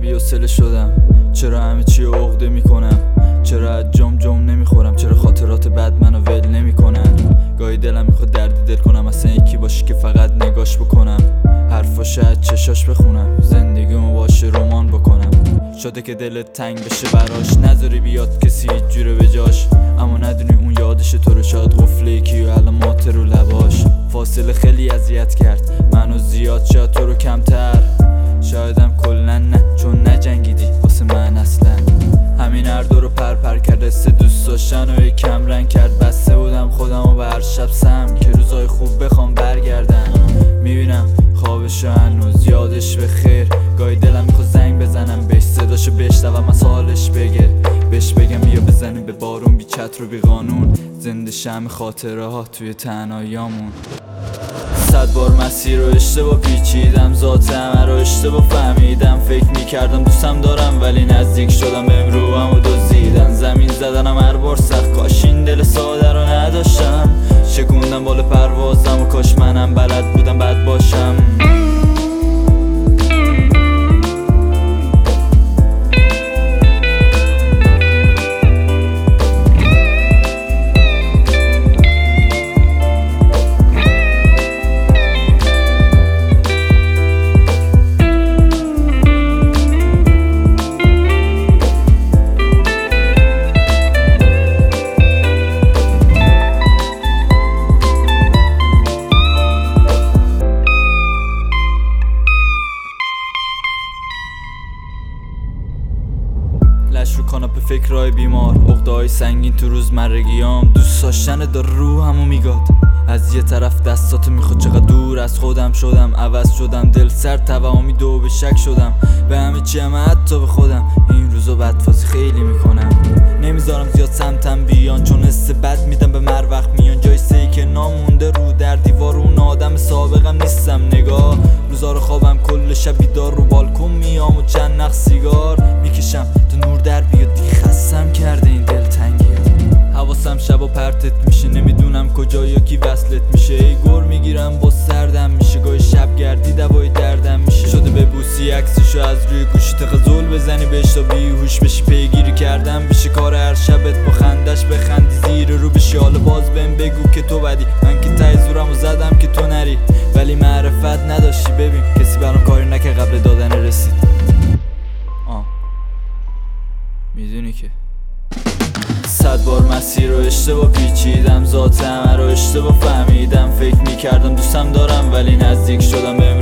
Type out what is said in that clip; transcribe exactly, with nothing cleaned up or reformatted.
بی‌حوصله شدم، چرا همه چی عقده میکنم، چرا از جام جام نمیخورم، چرا خاطرات بد منو ول نمیکنن. گاهی دلم میخواد درد دل کنم، اصلا یکی باشی که فقط نگاش بکنم، حرفاشو از چشاش بخونم، زندگیمو باشه رمان بکنم. شده که دلت تنگ بشه براش، نذاری بیاد کسی هیچ جوره به جاش، اما ندونی اون یادش تو رو، شاید قفله یکی و علامات رو لباش. فاصله خیلی اذیت کرد منو زیاد، شاید تو رو کمتر، شایدم کلا نه، چون نجنگیدی واسه من اصلا. همین هر دو رو پر پر کرد، حس دوست داشتن و کم رنگ کرد. بسته بودم خودمو به هر شب سم که روزای خوب بخوام برگردن. میبینم خوابشو هنوز یادش به خیر، گاهی دلم میخواد زنگ بزنم بهش، صداشو بشنوم از حالش بگه، بهش بگم بیا بزنیم به بارون، بی چتر و بی قانون، زنده شم خاطره ها توی تنهاییامون. صد بار مسیر رو اشتباه پیچیدم، ذات همه رو اشتباه فهمیدم، فکر میکردم دوستم دارم ولی نزدیک شدم بهم روحمو دزدیدن. زمین زدنم هر بار سخت، کاش این دل ساده رو نداشتم، شکوندم بالا پروازم و کاش منم بلد بودم بد باشم. لش رو کاناپه فکرهای بیمار، عقده‌های سنگین تو روزمرگیام، دوست داشتن داره روحمو میگاد، از یه طرف دستاتو میخواد، چقدر دور از خودم شدم، عوض شدم، دل سر توهمی دو به شک شدم، به همه چی هم حتی به خودم. این روزا بدفازی خیلی میکنم، نمیذارم زیاد سمتم بیان، چون حس بد میدم به مر وقت میان، جای سهی که نامونده رو در دیوار، اون آدم سابقم نیستم. نگاه روزا رو خوابم کل شب بیدار، رو بالکن میام و چند نخ سیگار میکشم تا نور در بیاد، دیگه خستم کرده این دلتنگی ها. حواسم شبا پرتت میشه، نمیدونم کجا یا کی وصلت میشه، ای گر میگیرم با سردم میشه، گاهی شب گردی دوای دردم میشه، شده ببوسی عکسشو از روی گوشی، تغزل بزنی بهش تا بیهوش بشی، پیگیری کردم بشه کار هر شبت، با خندش بخندی زیر رو بشی، حالا باز بهم بگو که تو بدی، من که ته زورمو زدم که تو نری، ولی معرفت نداشتی. ببین کسی برام کاری نکه قبل دادن رسید، آه میدونی که صد بار مسیر رو اشتباه پیچیدم، ذات همه رو اشتباه فهمیدم، فکر میکردم دوستم دارم ولی نزدیک شدم بهم